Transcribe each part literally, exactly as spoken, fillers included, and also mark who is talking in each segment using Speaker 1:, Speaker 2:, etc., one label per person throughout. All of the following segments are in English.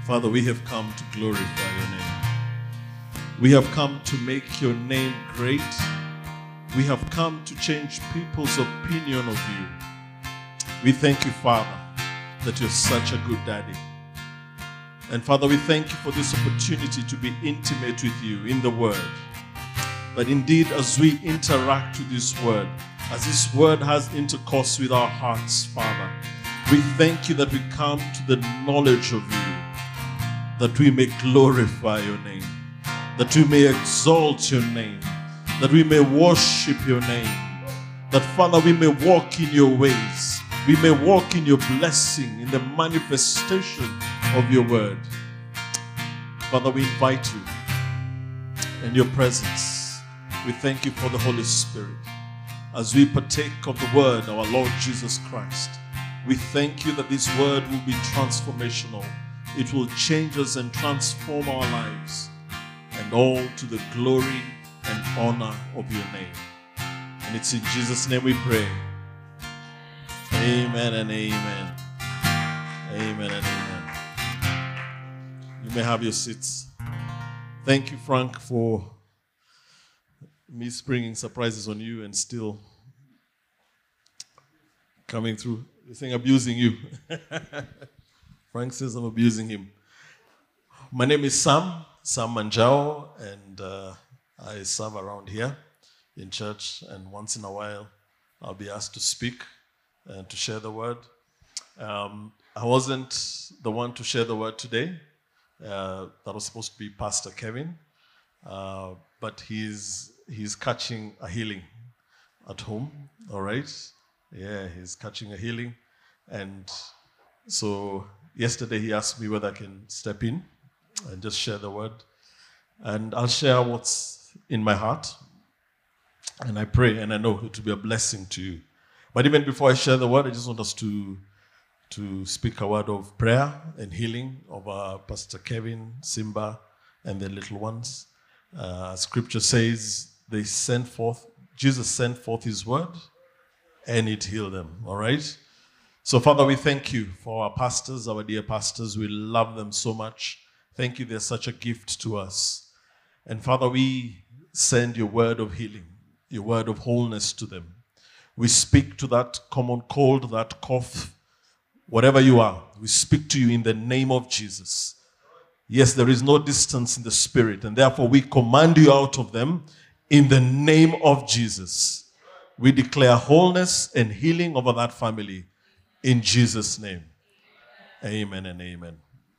Speaker 1: Father, we have come to glorify your name. We have come to make your name great. We have come to change people's opinion of you. We thank you, Father, that you're such a good daddy. And Father, we thank you for this opportunity to be intimate with you in the word. That indeed, as we interact with this word, as this word has intercourse with our hearts, Father, we thank you that we come to the knowledge of you, that we may glorify your name, that we may exalt your name, that we may worship your name, that, Father, we may walk in your ways, we may walk in your blessing, in the manifestation of your word. Father, we invite you in your presence. We thank you for the Holy Spirit. As we partake of the word, our Lord Jesus Christ, we thank you that this word will be transformational. It will change us and transform our lives, and all to the glory and honor of your name. And it's in Jesus' name we pray. Amen and amen. Amen and amen. You may have your seats. Thank you, Frank, for me springing surprises on you and still coming through. You think abusing you. Frank says I'm abusing him. My name is Sam, Sam Manjao, and uh, I serve around here in church, and once in a while I'll be asked to speak and to share the word. Um, I wasn't the one to share the word today. Uh, that was supposed to be Pastor Kevin, uh, but he's he's catching a healing at home, all right? Yeah, he's catching a healing, and so yesterday he asked me whether I can step in and just share the word. And I'll share what's in my heart. And I pray and I know it will be a blessing to you. But even before I share the word, I just want us to, to speak a word of prayer and healing over Pastor Kevin, Simba, and their little ones. Uh, scripture says they sent forth, Jesus sent forth his word and it healed them. All right? So, Father, we thank you for our pastors, our dear pastors. We love them so much. Thank you. They're such a gift to us. And, Father, we send your word of healing, your word of wholeness to them. We speak to that common cold, that cough, whatever you are. We speak to you in the name of Jesus. Yes, there is no distance in the spirit, and therefore we command you out of them in the name of Jesus. We declare wholeness and healing over that family. In Jesus' name. Amen and amen.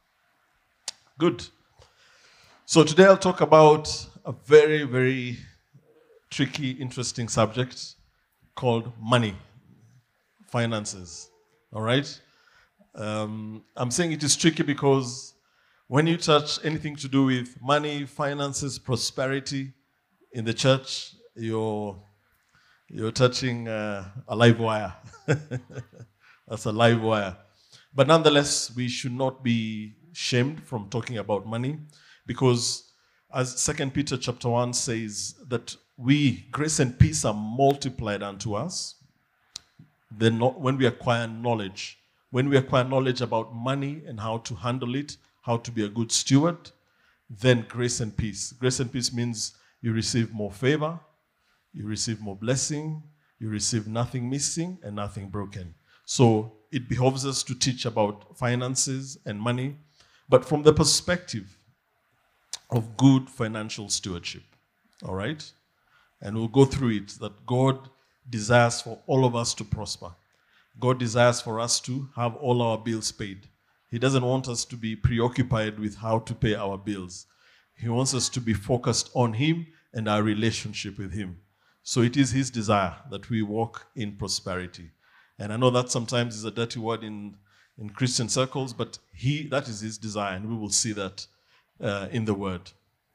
Speaker 1: Good. So today I'll talk about a very, very tricky, interesting subject called money, finances. All right? Um, I'm saying it is tricky because when you touch anything to do with money, finances, prosperity in the church, you're, you're touching uh, a live wire. That's a live wire. But nonetheless, we should not be shamed from talking about money, because as Second Peter chapter one says that we, grace and peace are multiplied unto us then when we acquire knowledge. When we acquire knowledge about money and how to handle it, how to be a good steward, then grace and peace. Grace and peace means you receive more favor, you receive more blessing, you receive nothing missing and nothing broken. So it behoves us to teach about finances and money, but from the perspective of good financial stewardship. All right? And we'll go through it, that God desires for all of us to prosper. God desires for us to have all our bills paid. He doesn't want us to be preoccupied with how to pay our bills. He wants us to be focused on him and our relationship with him. So it is his desire that we walk in prosperity. And I know that sometimes is a dirty word in, in Christian circles, but he that is his desire, and we will see that uh, in the word.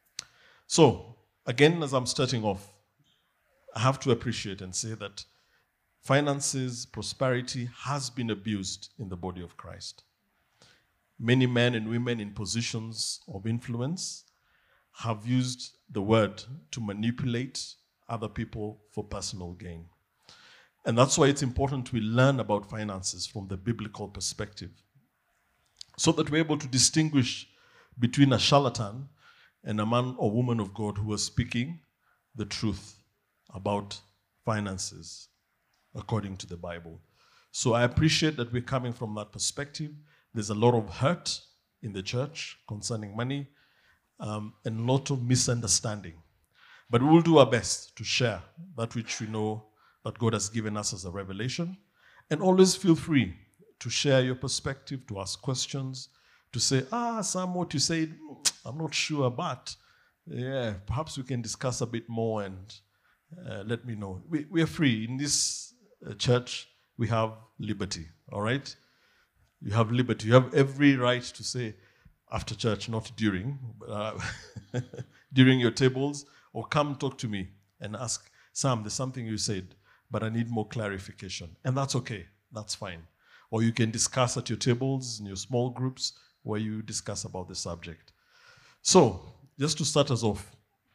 Speaker 1: So, again, as I'm starting off, I have to appreciate and say that finances, prosperity has been abused in the body of Christ. Many men and women in positions of influence have used the word to manipulate other people for personal gain. And that's why it's important we learn about finances from the biblical perspective. so that we're able to distinguish between a charlatan and a man or woman of God who was speaking the truth about finances according to the Bible. So I appreciate that we're coming from that perspective. There's a lot of hurt in the church concerning money, um, and a lot of misunderstanding. But we will do our best to share that which we know that God has given us as a revelation. And always feel free to share your perspective, to ask questions, to say, ah, Sam, what you said, I'm not sure, but yeah, perhaps we can discuss a bit more and uh, let me know. We, we are free. In this uh, church, we have liberty, all right? You have liberty. You have every right to say after church, not during, but, uh, during your tables, or come talk to me and ask, Sam, there's something you said, but I need more clarification. And that's okay. That's fine. Or you can discuss at your tables, in your small groups, where you discuss about the subject. So, just to start us off,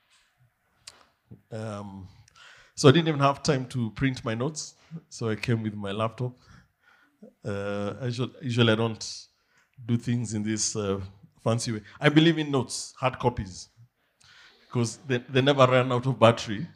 Speaker 1: um, so I didn't even have time to print my notes, so I came with my laptop. Uh, usually, usually I don't do things in this uh, fancy way. I believe in notes, hard copies, because they, they never run out of battery.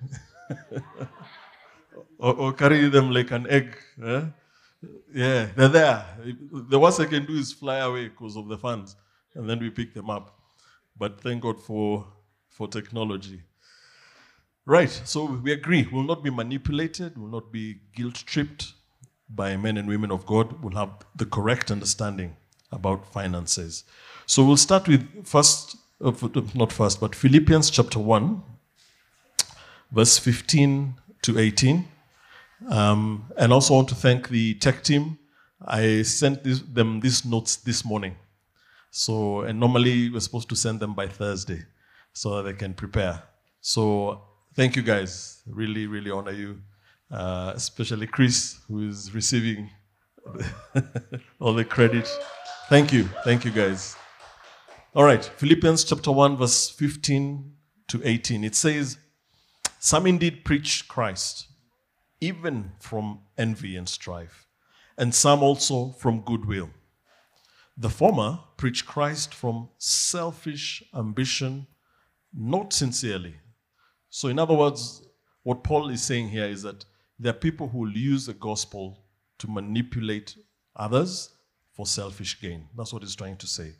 Speaker 1: or, or carry them like an egg. Eh? Yeah, they're there. The worst I can do is fly away because of the funds, and then we pick them up. But thank God for, for technology. Right, so we agree. We'll not be manipulated. We'll not be guilt-tripped by men and women of God. We'll have the correct understanding about finances. So we'll start with first, uh, not first, but Philippians chapter one, verse fifteen to eighteen. Um, and also want to thank the tech team. I sent this, them these notes this morning. So, and normally we're supposed to send them by Thursday so that they can prepare. So, thank you guys. Really, really honor you. Uh, especially Chris, who is receiving all the credit. Thank you. Thank you, guys. All right. Philippians chapter one, verse fifteen to eighteen. It says, some indeed preach Christ, even from envy and strife, and some also from goodwill. The former preach Christ from selfish ambition, not sincerely. So in other words, what Paul is saying here is that there are people who will use the gospel to manipulate others for selfish gain. That's what he's trying to say.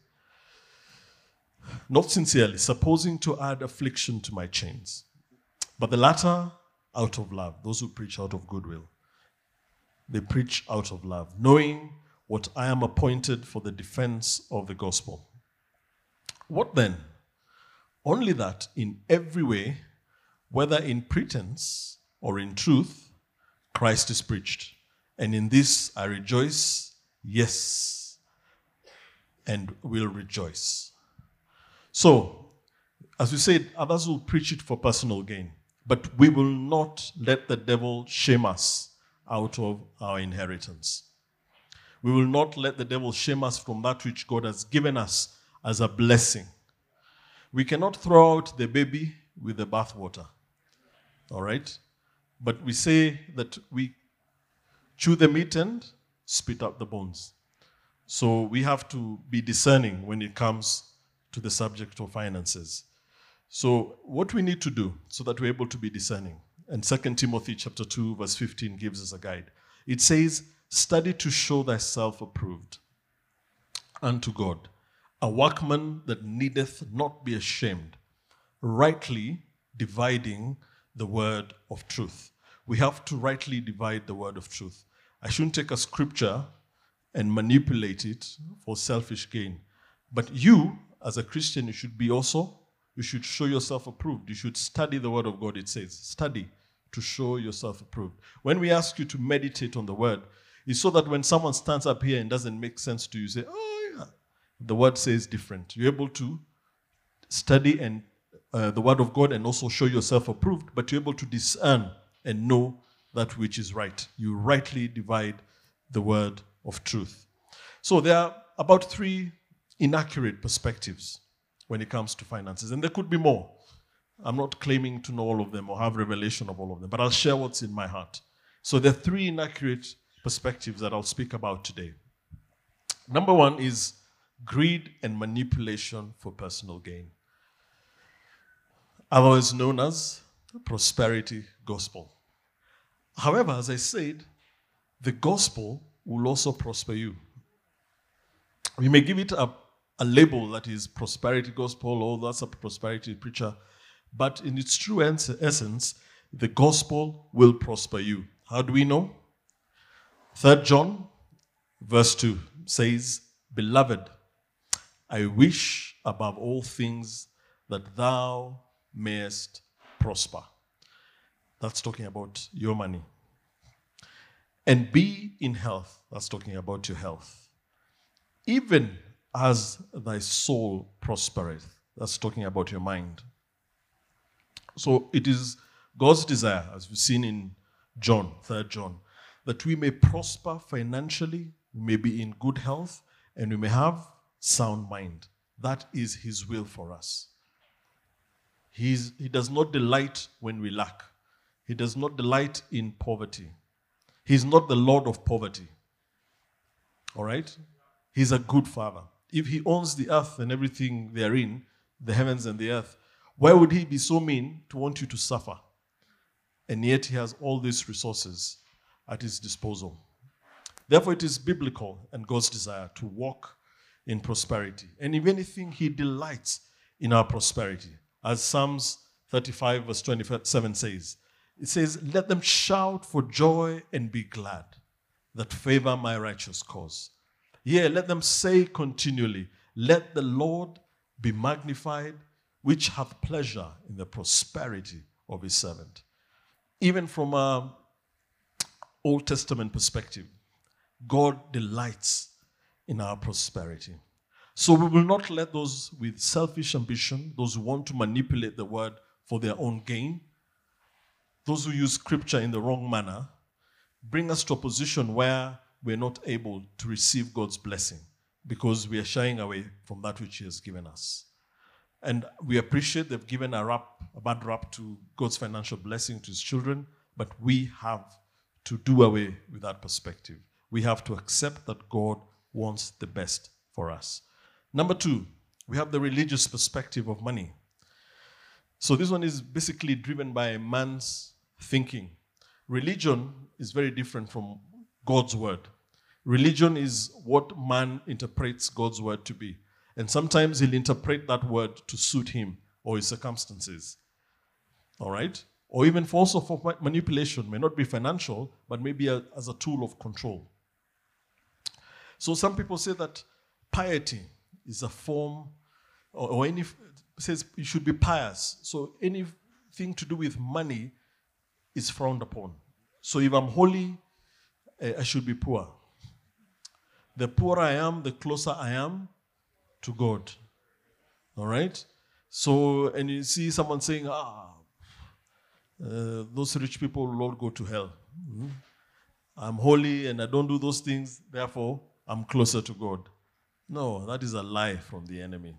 Speaker 1: Not sincerely, supposing to add affliction to my chains. But the latter, out of love. Those who preach out of goodwill. They preach out of love, knowing what I am appointed for the defense of the gospel. What then? Only that in every way, whether in pretense or in truth, Christ is preached. And in this I rejoice, yes, and will rejoice. So, as we said, others will preach it for personal gain. But we will not let the devil shame us out of our inheritance. We will not let the devil shame us from that which God has given us as a blessing. We cannot throw out the baby with the bathwater. All right? But we say that we chew the meat and spit out the bones. So we have to be discerning when it comes to the subject of finances. So what we need to do so that we're able to be discerning, and Second Timothy chapter two, verse fifteen gives us a guide. It says, study to show thyself approved unto God, a workman that needeth not be ashamed, rightly dividing the word of truth. We have to rightly divide the word of truth. I shouldn't take a scripture and manipulate it for selfish gain. But you, as a Christian, you should be also You should show yourself approved. You should study the word of God, it says. Study to show yourself approved. When we ask you to meditate on the word, it's so that when someone stands up here and doesn't make sense to you, you say, oh, yeah. The word says different. You're able to study and uh, the word of God and also show yourself approved, but you're able to discern and know that which is right. You rightly divide the word of truth. So there are about three inaccurate perspectives when it comes to finances. And there could be more. I'm not claiming to know all of them or have revelation of all of them, but I'll share what's in my heart. So there are three inaccurate perspectives that I'll speak about today. Number one is greed and manipulation for personal gain. Otherwise known as the prosperity gospel. However, as I said, the gospel will also prosper you. We may give it a, a label that is prosperity gospel, or that's a prosperity preacher, but in its true essence, the gospel will prosper you. How do we know? Third John, verse two says, Beloved, I wish above all things that thou mayest prosper. That's talking about your money. And be in health. That's talking about your health. Even as thy soul prospereth. That's talking about your mind. So it is God's desire, as we've seen in John, Third John, that we may prosper financially, we may be in good health, and we may have sound mind. That is his will for us. He's, he does not delight when we lack. He does not delight in poverty. He's not the Lord of poverty. All right? He's a good father. If he owns the earth and everything therein, the heavens and the earth, why would he be so mean to want you to suffer? And yet he has all these resources at his disposal. Therefore, it is biblical and God's desire to walk in prosperity. And if anything, he delights in our prosperity. As Psalms thirty-five verse twenty-seven says, it says, Let them shout for joy and be glad that favor my righteous cause. Yea, let them say continually, Let the Lord be magnified, which hath pleasure in the prosperity of his servant. Even from an Old Testament perspective, God delights in our prosperity. So we will not let those with selfish ambition, those who want to manipulate the word for their own gain, those who use scripture in the wrong manner, bring us to a position where we're not able to receive God's blessing because we are shying away from that which he has given us. And we appreciate they've given a rap, a bad rap to God's financial blessing to his children, but we have to do away with that perspective. We have to accept that God wants the best for us. Number two, we have the religious perspective of money. So this one is basically driven by man's thinking. Religion is very different from God's word. Religion is what man interprets God's word to be. And sometimes he'll interpret that word to suit him or his circumstances. All right? Or even also for manipulation. May not be financial, but maybe a, as a tool of control. So some people say that piety is a form, or, or any, says you should be pious. So anything to do with money is frowned upon. So if I'm holy, I should be poor. The poorer I am, the closer I am to God. All right? So, and you see someone saying, ah, uh, those rich people will all go to hell. Mm-hmm. I'm holy and I don't do those things, therefore I'm closer to God. No, that is a lie from the enemy.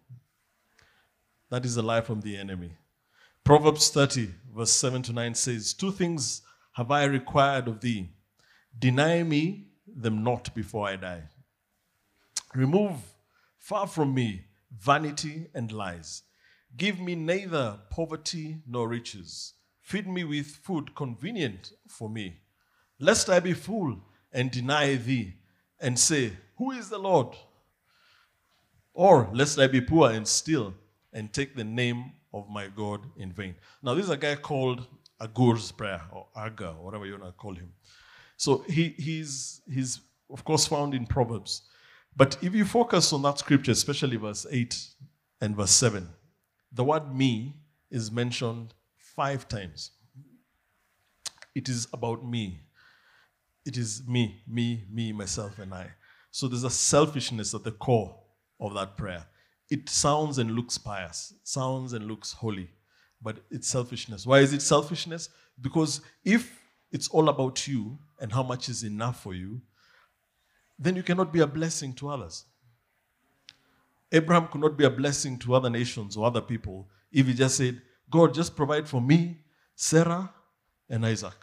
Speaker 1: That is a lie from the enemy. Proverbs thirty, verse seven to nine says, Two things have I required of thee. Deny me them not before I die. Remove far from me vanity and lies. Give me neither poverty nor riches. Feed me with food convenient for me, lest I be full and deny thee, and say, Who is the Lord? Or lest I be poor and steal, and take the name of my God in vain. Now, this is a guy called Agur's prayer, or Agur, or whatever you want to call him. So he, he's, he's, of course, found in Proverbs. But if you focus on that scripture, especially verse eight and verse seven, the word me is mentioned five times. It is about me. It is me, me, me, myself, and I. So there's a selfishness at the core of that prayer. It sounds and looks pious, sounds and looks holy, but it's selfishness. Why is it selfishness? Because if it's all about you and how much is enough for you, then you cannot be a blessing to others. Abraham could not be a blessing to other nations or other people if he just said, God, just provide for me, Sarah, and Isaac.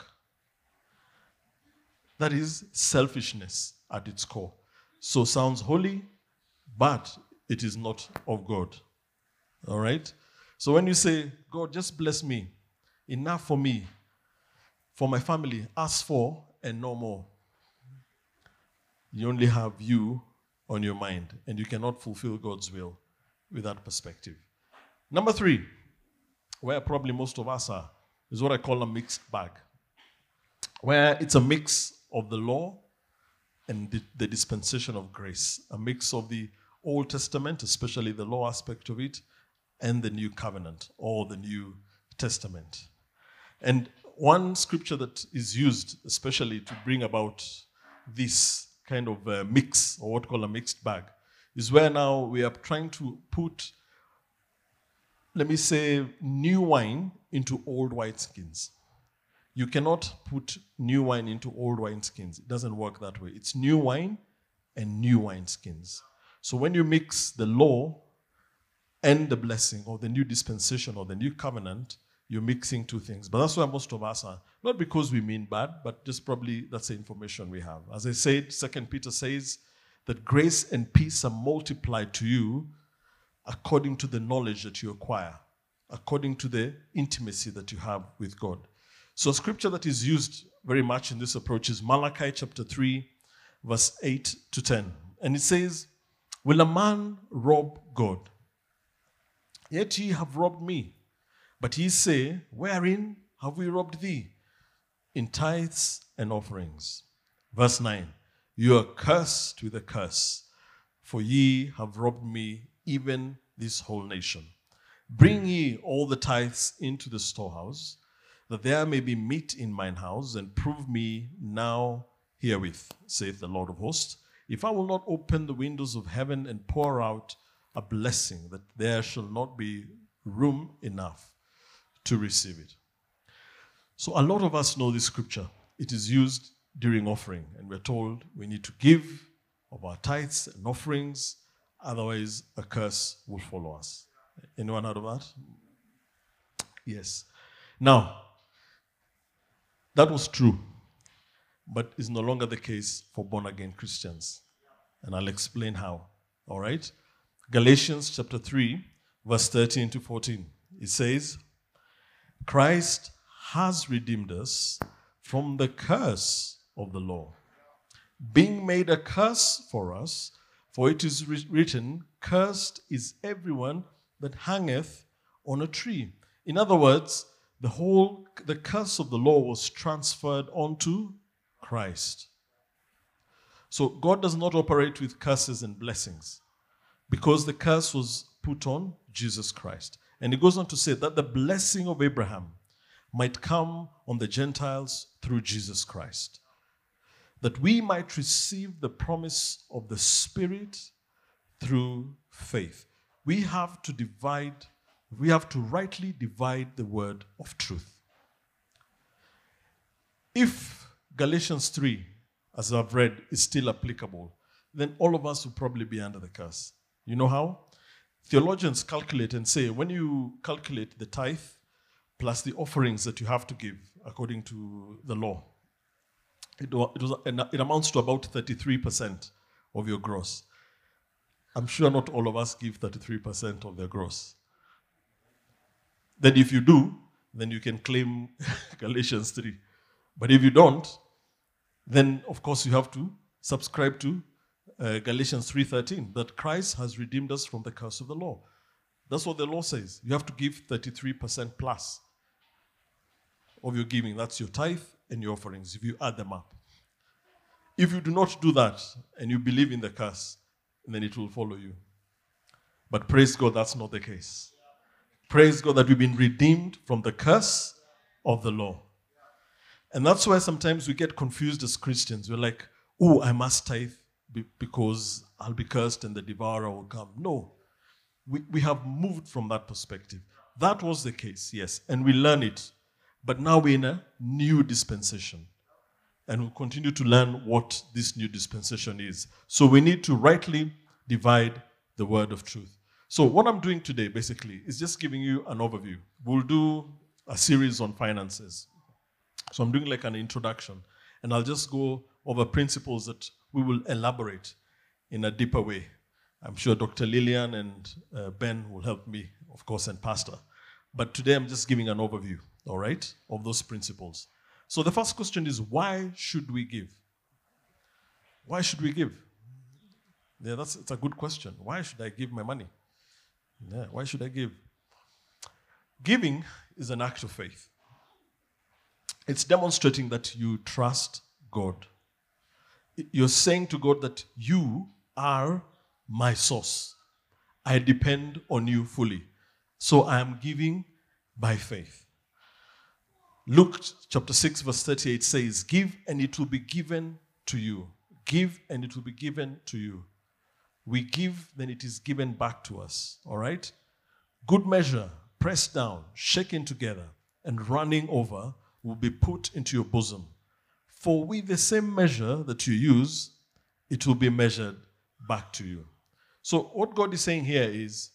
Speaker 1: That is selfishness at its core. So sounds holy, but it is not of God. All right? So when you say, God, just bless me, enough for me, for my family, ask for and no more, you only have you on your mind, and you cannot fulfill God's will with that perspective. Number three, where probably most of us are, is what I call a mixed bag, where it's a mix of the law and the, the dispensation of grace, a mix of the Old Testament, especially the law aspect of it, and the New Covenant, or the New Testament. And one scripture that is used especially to bring about this kind of uh, mix, or what we call a mixed bag, is where now we are trying to put, let me say, new wine into old wineskins. You cannot put new wine into old wineskins. It doesn't work that way. It's new wine and new wineskins. So when you mix the law and the blessing, or the new dispensation, or the new covenant, you're mixing two things. But that's where most of us are. Not because we mean bad, but just probably that's the information we have. As I said, Second Peter says that grace and peace are multiplied to you according to the knowledge that you acquire, according to the intimacy that you have with God. So a scripture that is used very much in this approach is Malachi chapter three, verse eight to ten. And it says, will a man rob God? Yet ye have robbed me. But ye say, wherein have we robbed thee? In tithes and offerings. Verse nine, you are cursed with a curse, for ye have robbed me, even this whole nation. Bring ye all the tithes into the storehouse, that there may be meat in mine house, and prove me now herewith, saith the Lord of hosts, if I will not open the windows of heaven and pour out a blessing, that there shall not be room enough to receive it. So a lot of us know this scripture. It is used during offering, and we're told we need to give of our tithes and offerings, otherwise a curse will follow us. Anyone heard of that? Yes. Now, that was true, but is no longer the case for born-again Christians. And I'll explain how. All right? Galatians chapter three, verse thirteen to fourteen. It says, Christ has redeemed us from the curse of the law, being made a curse for us, for it is written, cursed is everyone that hangeth on a tree. In other words, the whole, the curse of the law was transferred onto Christ. So God does not operate with curses and blessings, because the curse was put on Jesus Christ. And he goes on to say that the blessing of Abraham might come on the Gentiles through Jesus Christ, that we might receive the promise of the Spirit through faith. We have to divide, we have to rightly divide the word of truth. If Galatians three, as I've read, is still applicable, then all of us will probably be under the curse. You know how? Theologians calculate and say, when you calculate the tithe plus the offerings that you have to give according to the law, it, was, it, was, it amounts to about thirty-three percent of your gross. I'm sure not all of us give thirty-three percent of their gross. Then if you do, then you can claim Galatians three. But if you don't, then of course you have to subscribe to uh, Galatians three thirteen, that Christ has redeemed us from the curse of the law. That's what the law says. You have to give thirty-three percent plus of your giving. That's your tithe and your offerings, if you add them up. If you do not do that, and you believe in the curse, then it will follow you. But praise God, that's not the case. Praise God that we've been redeemed from the curse of the law. And that's why sometimes we get confused as Christians. We're like, oh, I must tithe because I'll be cursed and the devourer will come. No. We, we have moved from that perspective. That was the case, yes. And we learn it. But now we're in a new dispensation. And we'll continue to learn what this new dispensation is. So we need to rightly divide the word of truth. So what I'm doing today, basically, is just giving you an overview. We'll do a series on finances. So I'm doing like an introduction. And I'll just go over principles that we will elaborate in a deeper way I'm sure Doctor Lillian and uh, Ben will help me, of course, and Pastor. But today I'm just giving an overview, all right, of those principles. So the first question is, why should we give? Why should we give? Yeah, that's it's a good question. Why should I give my money? Yeah, why should I give? Giving is an act of faith. It's demonstrating that you trust God. You're saying to God that you are my source. I depend on you fully. So I am giving by faith. Luke chapter six verse thirty-eight says, give and it will be given to you. Give and it will be given to you. We give, then it is given back to us. All right? Good measure, pressed down, shaken together, and running over will be put into your bosom. For with the same measure that you use, it will be measured back to you. So what God is saying here is,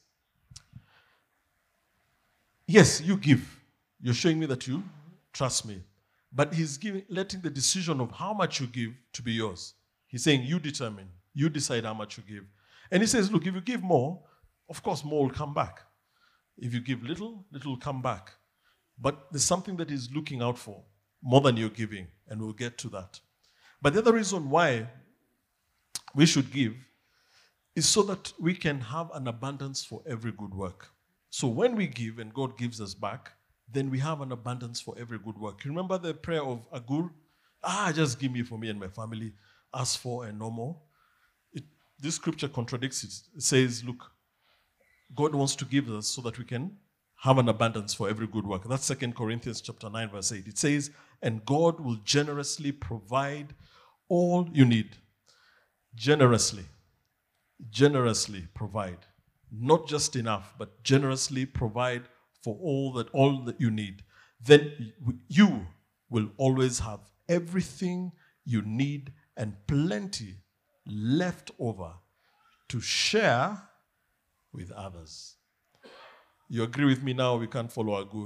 Speaker 1: yes, you give. You're showing me that you trust me. But he's giving, letting the decision of how much you give to be yours. He's saying you determine. You decide how much you give. And he says, look, if you give more, of course more will come back. If you give little, little will come back. But there's something that he's looking out for more than you're giving, and we'll get to that. But the other reason why we should give is so that we can have an abundance for every good work. So when we give and God gives us back, then we have an abundance for every good work. You remember the prayer of Agur? Ah, just give me for me and my family. Ask for and no more. It, this scripture contradicts it. It says, look, God wants to give us so that we can have an abundance for every good work. That's Second Corinthians chapter nine, verse eight. It says, and God will generously provide all you need. Generously. Generously provide. Not just enough, but generously provide for all that all that you need. Then you will always have everything you need and plenty left over to share with others. You agree with me now? We can't follow Agur.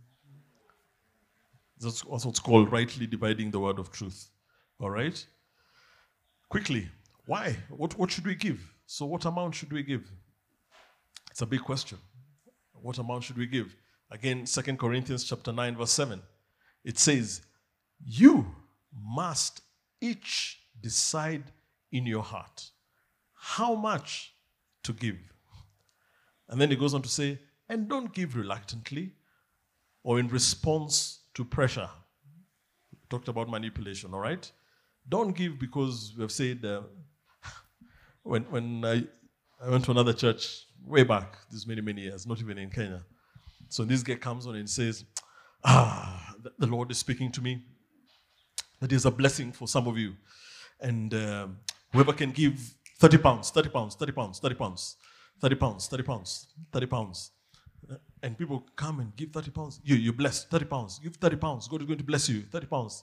Speaker 1: That's also what's called rightly dividing the word of truth. All right? Quickly, why? What, what should we give? So what amount should we give? It's a big question. What amount should we give? Again, Second Corinthians chapter nine, verse seven. It says, you must each decide in your heart how much to give. And then he goes on to say, and don't give reluctantly or in response to pressure. We talked about manipulation, all right? Don't give because we have said, uh, when, when I, I went to another church way back, this many, many years, not even in Kenya. So this guy comes on and says, ah, the Lord is speaking to me. That is a blessing for some of you. And uh, whoever can give thirty pounds, thirty pounds, thirty pounds, thirty pounds, thirty pounds, thirty pounds, thirty pounds. And people come and give thirty pounds. You, you're blessed, thirty pounds. Give thirty pounds. God is going to bless you, thirty pounds.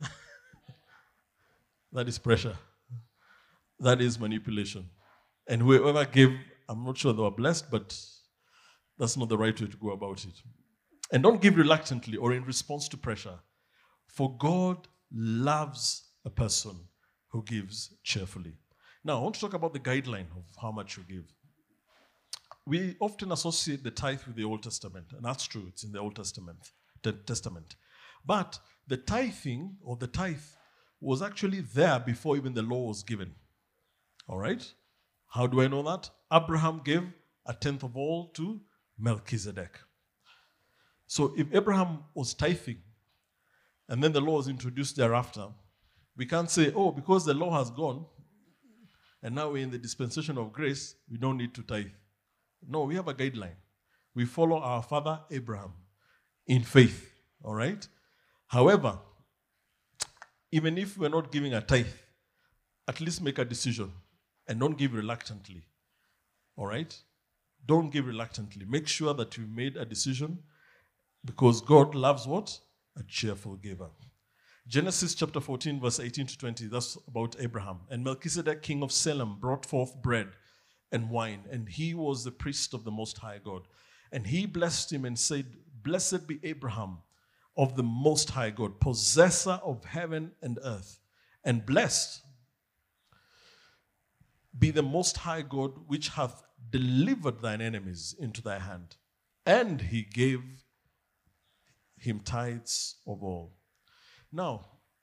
Speaker 1: That is pressure. That is manipulation. And whoever gave, I'm not sure they were blessed, but that's not the right way to go about it. And don't give reluctantly or in response to pressure. For God loves a person who gives cheerfully. Now, I want to talk about the guideline of how much you give. We often associate the tithe with the Old Testament, and that's true, it's in the Old Testament. The Testament. But the tithing, or the tithe, was actually there before even the law was given. All right? How do I know that? Abraham gave a tenth of all to Melchizedek. So if Abraham was tithing, and then the law was introduced thereafter, we can't say, oh, because the law has gone, and now we're in the dispensation of grace, we don't need to tithe. No, we have a guideline. We follow our father Abraham in faith, all right? However, even if we're not giving a tithe, at least make a decision and don't give reluctantly, all right? Don't give reluctantly. Make sure that you made a decision because God loves what? A cheerful giver. Genesis chapter fourteen, verse eighteen to twenty, that's about Abraham. And Melchizedek, king of Salem, brought forth bread and wine, and he was the priest of the Most High God. And he blessed him and said, blessed be Abraham of the Most High God, possessor of heaven and earth, and blessed be the Most High God, which hath delivered thine enemies into thy hand. And he gave him tithes of all. Now,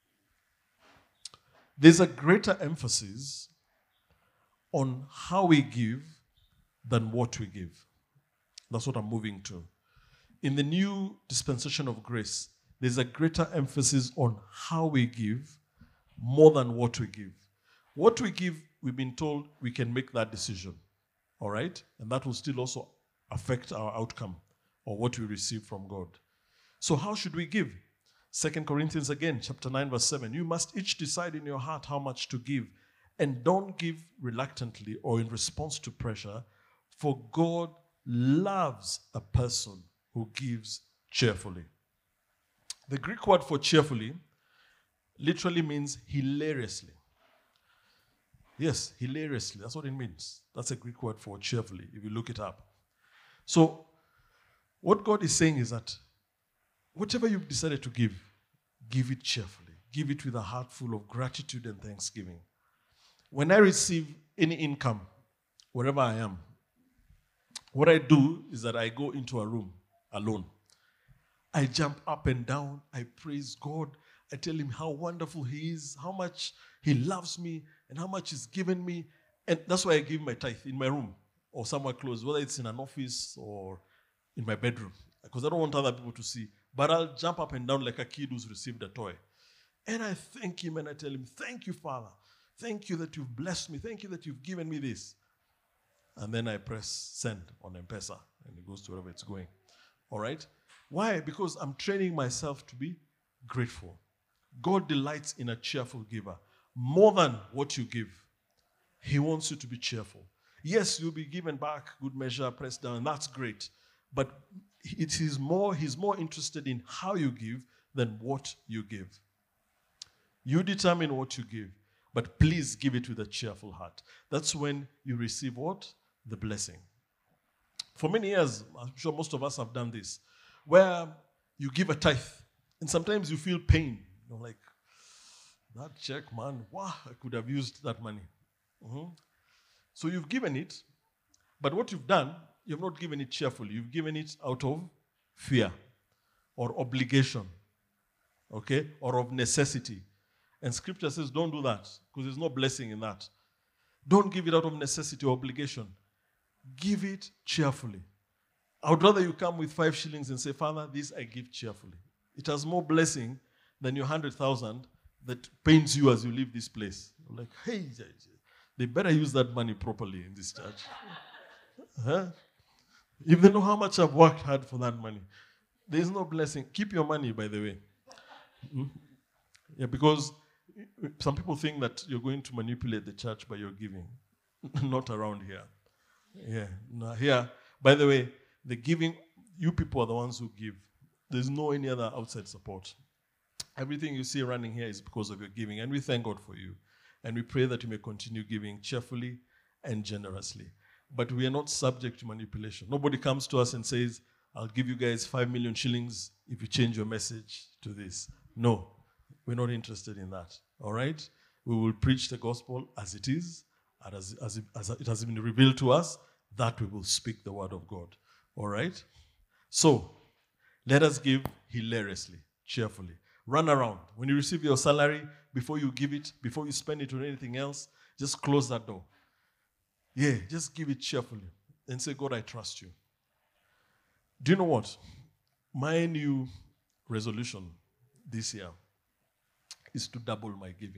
Speaker 1: there's a greater emphasis on how we give than what we give. That's what I'm moving to. In the new dispensation of grace, there's a greater emphasis on how we give more than what we give. What we give, we've been told we can make that decision. All right? And that will still also affect our outcome or what we receive from God. So how should we give? Second Corinthians again, chapter nine, verse seven. You must each decide in your heart how much to give. And don't give reluctantly or in response to pressure, for God loves a person who gives cheerfully. The Greek word for cheerfully literally means hilariously. Yes, hilariously. That's what it means. That's a Greek word for cheerfully, if you look it up. So, what God is saying is that whatever you've decided to give, give it cheerfully. Give it with a heart full of gratitude and thanksgiving. When I receive any income, wherever I am, what I do is that I go into a room alone. I jump up and down. I praise God. I tell him how wonderful he is, how much he loves me, and how much he's given me. And that's why I give my tithe in my room or somewhere close, whether it's in an office or in my bedroom, because I don't want other people to see. But I'll jump up and down like a kid who's received a toy. And I thank him and I tell him, thank you, Father. Thank you that you've blessed me. Thank you that you've given me this. And then I press send on M-Pesa and it goes to wherever it's going. All right? Why? Because I'm training myself to be grateful. God delights in a cheerful giver. More than what you give, he wants you to be cheerful. Yes, you'll be given back, good measure, pressed down, and that's great. But it is more, he's more interested in how you give than what you give. You determine what you give, but please give it with a cheerful heart. That's when you receive what? The blessing. For many years, I'm sure most of us have done this, where you give a tithe, and sometimes you feel pain. You know, like, that check, man, wow, I could have used that money. Mm-hmm. So you've given it, but what you've done, you've not given it cheerfully. You've given it out of fear or obligation, okay, or of necessity. And scripture says don't do that because there's no blessing in that. Don't give it out of necessity or obligation. Give it cheerfully. I would rather you come with five shillings and say, Father, this I give cheerfully. It has more blessing than your hundred thousand that pains you as you leave this place. You're like, hey, they better use that money properly in this church. Huh? If they know how much I've worked hard for that money, there's no blessing. Keep your money, by the way. Hmm? Yeah, because some people think that you're going to manipulate the church by your giving. Not around here. Yeah, no, here. By the way, the giving, you people are the ones who give. There's no any other outside support. Everything you see running here is because of your giving, and we thank God for you. And we pray that you may continue giving cheerfully and generously. But we are not subject to manipulation. Nobody comes to us and says, I'll give you guys five million shillings if you change your message to this. No, we're not interested in that. All right? We will preach the gospel as it is, as, as, it, as it has been revealed to us, that we will speak the word of God. All right? So, let us give hilariously, cheerfully. Run around. When you receive your salary, before you give it, before you spend it on anything else, just close that door. Yeah, just give it cheerfully and say, God, I trust you. Do you know what? My new resolution this year is to double my giving.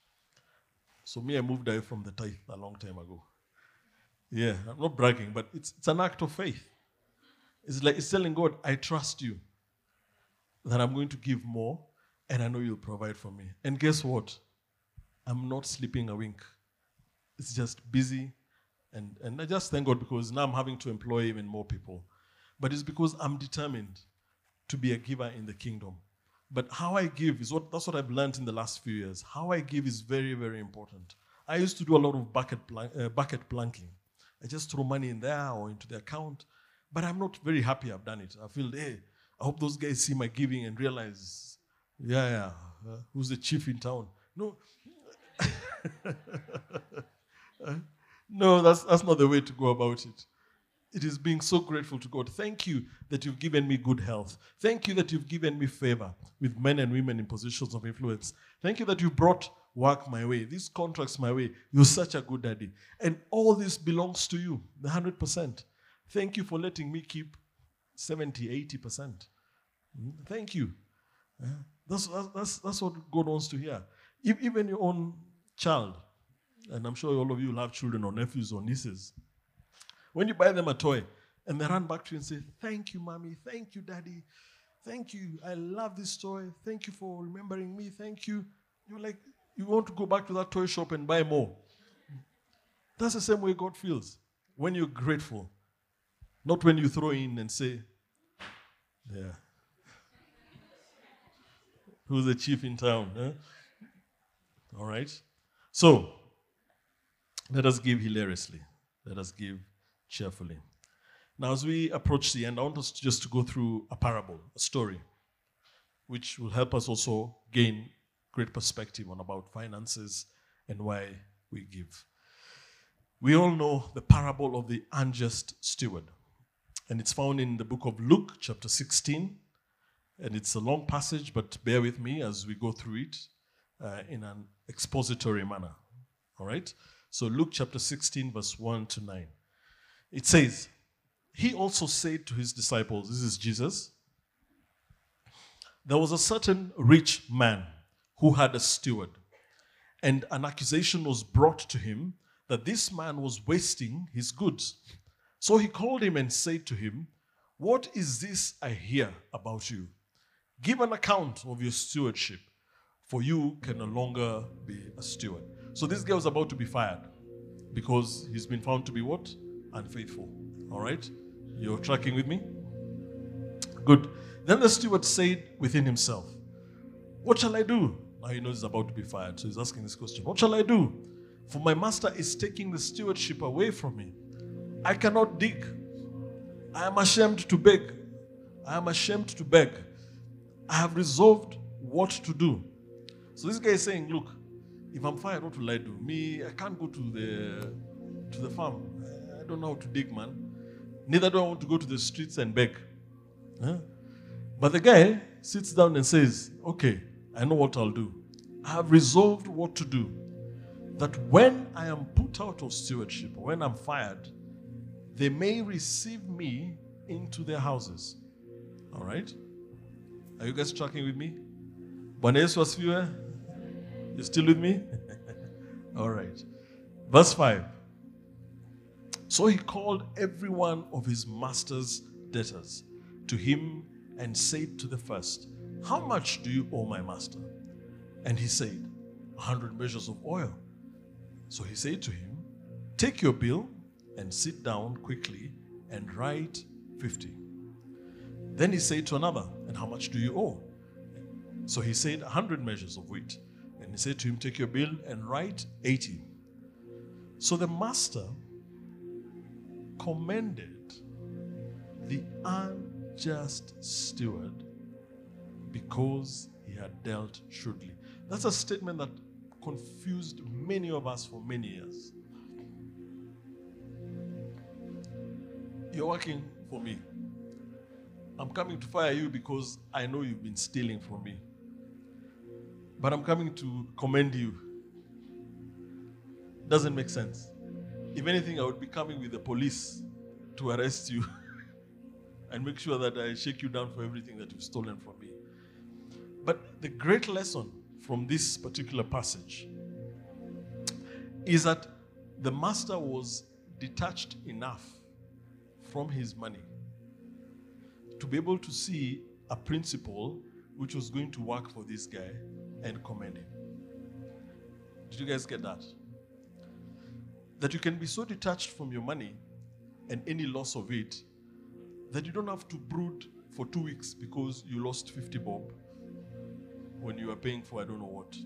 Speaker 1: So me, I moved away from the tithe a long time ago. Yeah, I'm not bragging, but it's, it's an act of faith. It's like it's telling God, I trust you that I'm going to give more and I know you'll provide for me. And guess what? I'm not sleeping a wink. It's just busy. And, and I just thank God because now I'm having to employ even more people. But it's because I'm determined to be a giver in the kingdom. But how I give is what, that's what I've learned in the last few years. How I give is very, very important. I used to do a lot of bucket, plank, uh, bucket planking. I just throw money in there or into the account. But I'm not very happy I've done it. I feel, hey, I hope those guys see my giving and realize, yeah, yeah, uh, who's the chief in town? No. No, that's, that's not the way to go about it. It is being so grateful to God. Thank you that you've given me good health. Thank you that you've given me favor with men and women in positions of influence. Thank you that you brought work my way, these contracts my way. You're such a good daddy. And all this belongs to you, the one hundred percent. Thank you for letting me keep seventy, eighty percent. Thank you. Yeah. That's, that's, that's what God wants to hear. If, even your own child, and I'm sure all of you will have children or nephews or nieces, when you buy them a toy and they run back to you and say, thank you, mommy, thank you, daddy, thank you, I love this toy, thank you for remembering me, thank you. You're like, you want to go back to that toy shop and buy more. That's the same way God feels when you're grateful, not when you throw in and say, yeah, who's the chief in town? Huh? All right? So, let us give hilariously. Let us give cheerfully. Now, as we approach the end, I want us to just to go through a parable, a story, which will help us also gain great perspective on about finances and why we give. We all know the parable of the unjust steward, and it's found in the book of Luke, chapter sixteen, and it's a long passage, but bear with me as we go through it uh, in an expository manner. All right? So Luke chapter sixteen, verse one to nine. It says, he also said to his disciples, this is Jesus, there was a certain rich man who had a steward, and an accusation was brought to him that this man was wasting his goods. So he called him and said to him, what is this I hear about you? Give an account of your stewardship, for you can no longer be a steward. So this guy was about to be fired because he's been found to be what? Unfaithful. All right? You're tracking with me? Good. Then the steward said within himself, what shall I do? Now he knows he's about to be fired, so he's asking this question. What shall I do? For my master is taking the stewardship away from me. I cannot dig. I am ashamed to beg. I am ashamed to beg. I have resolved what to do. So this guy is saying, look, if I'm fired, what will I do? Me, I can't go to the to the farm. I don't know how to dig, man. Neither do I want to go to the streets and beg. Huh? But the guy sits down and says, okay, I know what I'll do. I have resolved what to do. That when I am put out of stewardship, when I'm fired, they may receive me into their houses. All right? Are you guys tracking with me? Bwana Yesu asifiwe? You still with me? All right. Verse five. So he called every one of his master's debtors to him and said to the first, how much do you owe my master? And he said, a hundred measures of oil. So he said to him, take your bill and sit down quickly and write fifty. Then he said to another, and how much do you owe? So he said, a hundred measures of wheat. And he said to him, take your bill and write eighty. So the master commended the unjust steward because he had dealt shrewdly. That's a statement that confused many of us for many years. You're working for me. I'm coming to fire you because I know you've been stealing from me. But I'm coming to commend you. Doesn't make sense. If anything, I would be coming with the police to arrest you and make sure that I shake you down for everything that you've stolen from me. But the great lesson from this particular passage is that the master was detached enough from his money to be able to see a principle which was going to work for this guy and commend him. Did you guys get that? That you can be so detached from your money and any loss of it that you don't have to brood for two weeks because you lost fifty bob when you are paying for I don't know what.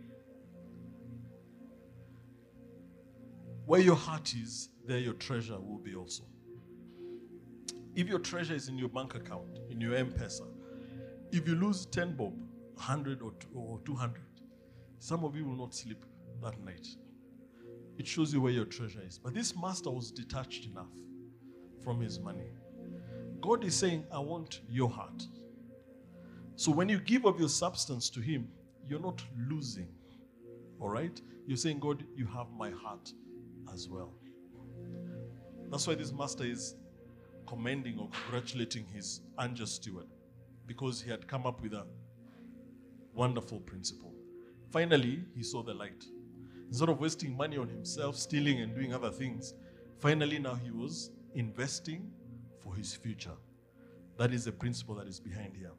Speaker 1: Where your heart is, there your treasure will be also. If your treasure is in your bank account, in your M-Pesa, if you lose ten bob, one hundred or two hundred, some of you will not sleep that night. it shows you where your treasure is. But this master was detached enough from his money. God is saying, I want your heart. So when you give of your substance to him, you're not losing. All right? You're saying, God, you have my heart as well. That's why this master is commending or congratulating his unjust steward, because he had come up with a wonderful principle. Finally, he saw the light. Instead of wasting money on himself, stealing and doing other things, finally now he was investing for his future. That is the principle that is behind here.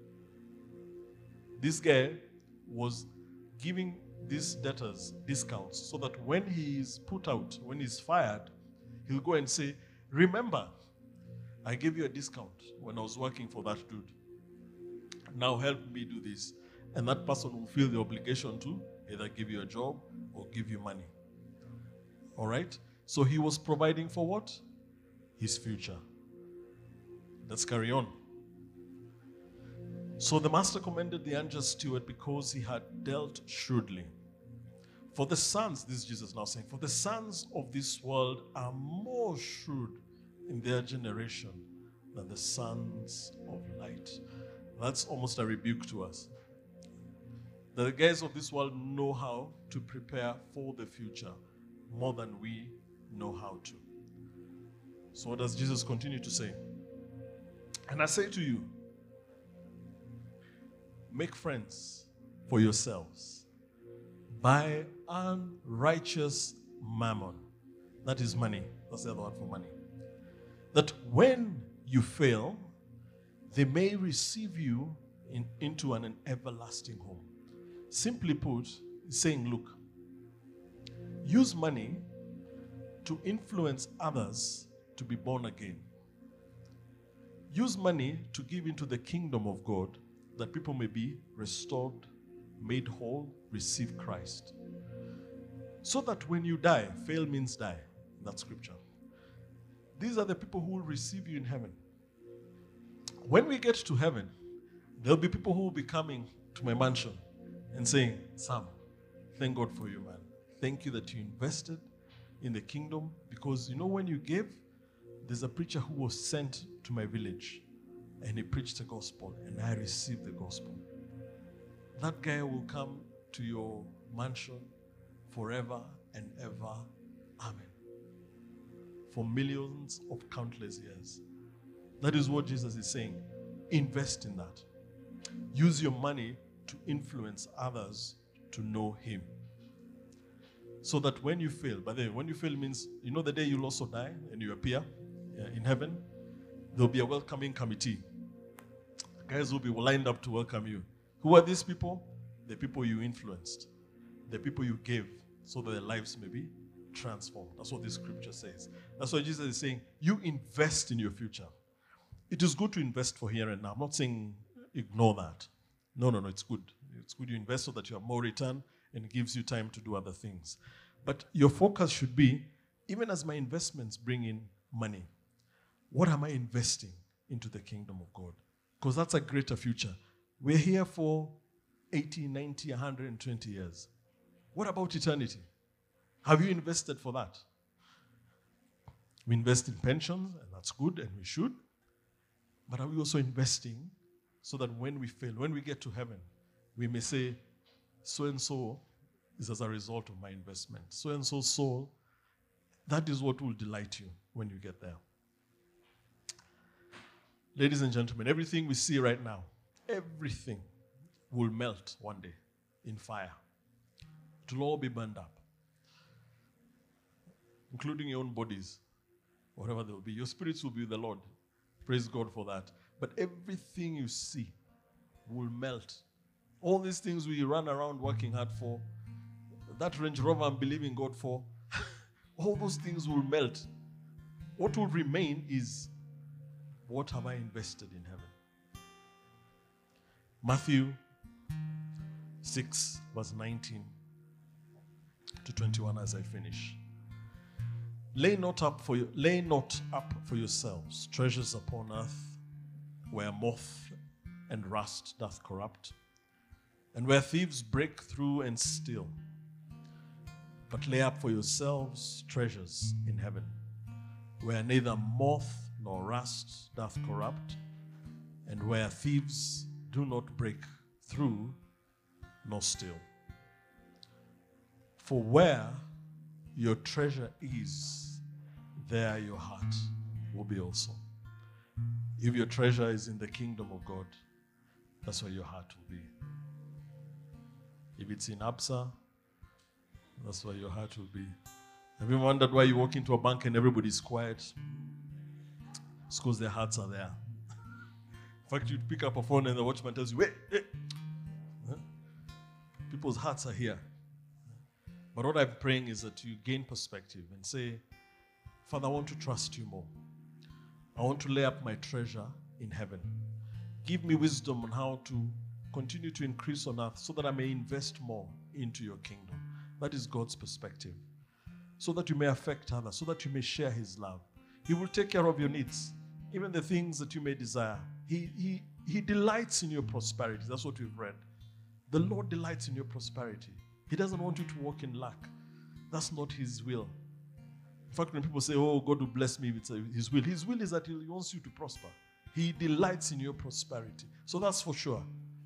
Speaker 1: This guy was giving these debtors discounts so that when he is put out, when he's fired, he'll go and say, remember, I gave you a discount when I was working for that dude. Now help me do this. And that person will feel the obligation to either give you a job or give you money. All right? So he was providing for what? His future. Let's carry on. So the master commended the unjust steward because he had dealt shrewdly. For the sons, this is Jesus now saying, for the sons of this world are more shrewd in their generation than the sons of light. That's almost a rebuke to us. The guys of this world know how to prepare for the future more than we know how to. So what does Jesus continue to say? And I say to you, make friends for yourselves by unrighteous mammon. That is money. That's the other word for money. That when you fail, they may receive you in, into an, an everlasting home. Simply put, saying, look, use money to influence others to be born again. Use money to give into the kingdom of God that people may be restored, made whole, receive Christ. So that when you die, fail means die. That's scripture. These are the people who will receive you in heaven. When we get to heaven, there'll be people who will be coming to my mansion and saying, Sam, thank God for you, man. Thank you that you invested in the kingdom, because you know when you gave, there's a preacher who was sent to my village and he preached the gospel and I received the gospel. That guy will come to your mansion forever and ever. Amen. For millions of countless years. That is what Jesus is saying. Invest in that. Use your money to influence others to know him. So that when you fail, by the way, when you fail means, you know the day you'll also die and you appear uh, in heaven, there'll be a welcoming committee. Guys will be lined up to welcome you. Who are these people? The people you influenced. The people you gave so that their lives may be transformed. That's what this scripture says. That's why Jesus is saying, you invest in your future. It is good to invest for here and now. I'm not saying ignore that. No, no, no, it's good. It's good you invest so that you have more return and it gives you time to do other things. But your focus should be, even as my investments bring in money, what am I investing into the kingdom of God? Because that's a greater future. We're here for eighty, ninety, one hundred twenty years. What about eternity? Have you invested for that? We invest in pensions, and that's good, and we should. But are we also investing so that when we fail, when we get to heaven, we may say, so-and-so is as a result of my investment. So-and-so soul, that is what will delight you when you get there. Ladies and gentlemen, everything we see right now, everything will melt one day in fire. It will all be burned up, including your own bodies, whatever they will be. Your spirits will be with the Lord. Praise God for that. But everything you see will melt. All these things we run around working hard for, that Range Rover I'm believing God for, all those things will melt. What will remain is, what have I invested in heaven? Matthew six, verse nineteen to twenty-one as I finish. Lay not up for you, lay not up for yourselves treasures upon earth, where moth and rust doth corrupt, and where thieves break through and steal. But lay up for yourselves treasures in heaven, where neither moth nor rust doth corrupt, and where thieves do not break through nor steal. For where your treasure is, there your heart will be also. If your treasure is in the kingdom of God, that's where your heart will be. If it's in Absa, that's where your heart will be. Have you wondered why you walk into a bank and everybody's quiet? It's because their hearts are there. In fact, you pick up a phone and the watchman tells you, wait, wait. Huh? People's hearts are here. But what I'm praying is that you gain perspective and say, Father, I want to trust you more. I want to lay up my treasure in heaven. Give me wisdom on how to continue to increase on earth so that I may invest more into your kingdom. That is God's perspective. So that you may affect others, so that you may share his love. He will take care of your needs, even the things that you may desire. He, he, he delights in your prosperity. That's what we've read. The Lord delights in your prosperity. He doesn't want you to walk in lack. That's not his will. In fact, when people say, oh, God will bless me with his will, his will is that he wants you to prosper. He delights in your prosperity. So that's for sure.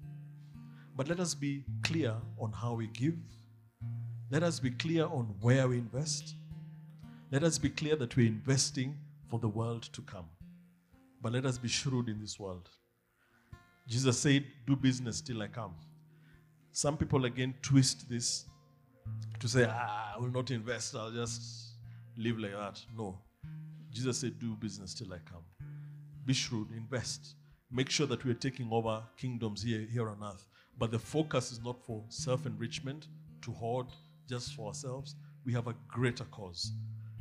Speaker 1: But let us be clear on how we give. Let us be clear on where we invest. Let us be clear that we're investing for the world to come. But let us be shrewd in this world. Jesus said, do business till I come. Some people again twist this to say, ah, I will not invest, I'll just live like that. No. Jesus said, do business till I come. Be shrewd, invest. Make sure that we are taking over kingdoms here, here on earth. But the focus is not for self-enrichment, to hoard just for ourselves. We have a greater cause.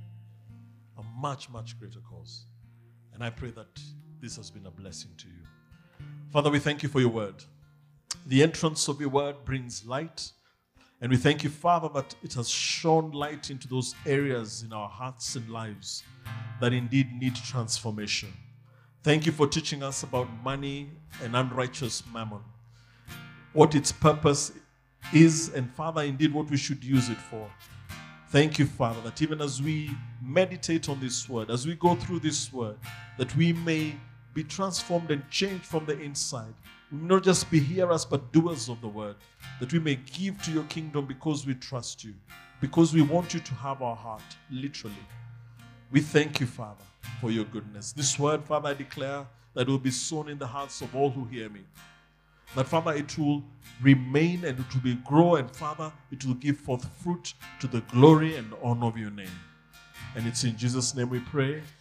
Speaker 1: A much, much greater cause. And I pray that this has been a blessing to you. Father, we thank you for your word. The entrance of your word brings light. And we thank you, Father, that it has shone light into those areas in our hearts and lives that indeed need transformation. Thank you for teaching us about money and unrighteous mammon, what its purpose is, and Father, indeed what we should use it for. Thank you, Father, that even as we meditate on this word, as we go through this word, that we may be transformed and changed from the inside. We may not just be hearers, but doers of the word, that we may give to your kingdom because we trust you, because we want you to have our heart, literally. We thank you, Father, for your goodness. This word, Father, I declare that it will be sown in the hearts of all who hear me. That, Father, it will remain and it will be grow, and, Father, it will give forth fruit to the glory and honor of your name. And it's in Jesus' name we pray.